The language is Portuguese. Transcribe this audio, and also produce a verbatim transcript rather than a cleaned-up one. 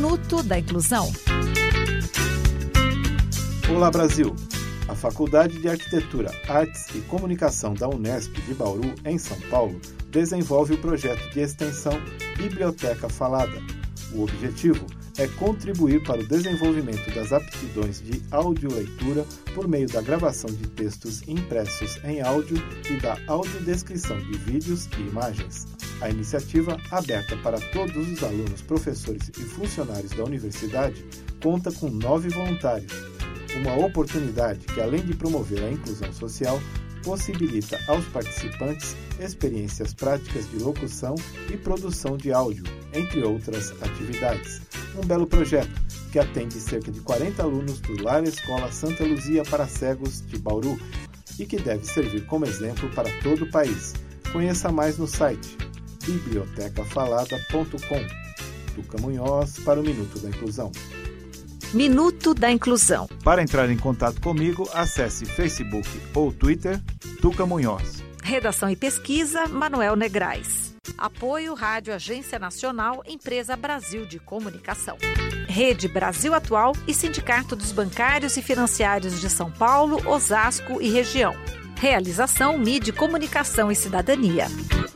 Minuto da Inclusão. Olá, Brasil! A Faculdade de Arquitetura, Artes e Comunicação da Unesp de Bauru, em São Paulo, desenvolve o projeto de extensão Biblioteca Falada. O objetivo é contribuir para o desenvolvimento das aptidões de audioleitura por meio da gravação de textos impressos em áudio e da audiodescrição de vídeos e imagens. A iniciativa, aberta para todos os alunos, professores e funcionários da universidade, conta com nove voluntários. Uma oportunidade que, além de promover a inclusão social, possibilita aos participantes experiências práticas de locução e produção de áudio, entre outras atividades. Um belo projeto que atende cerca de quarenta alunos do Lar Escola Santa Luzia para Cegos de Bauru e que deve servir como exemplo para todo o país. Conheça mais no site biblioteca falada ponto com. Tuca Munhoz para o Minuto da Inclusão. Minuto da Inclusão. Para entrar em contato comigo, acesse Facebook ou Twitter, Tuca Munhoz. Redação e pesquisa, Manuel Negrais. Apoio Rádio Agência Nacional, Empresa Brasil de Comunicação. Rede Brasil Atual e Sindicato dos Bancários e Financiários de São Paulo, Osasco e região. Realização M I D Comunicação e Cidadania.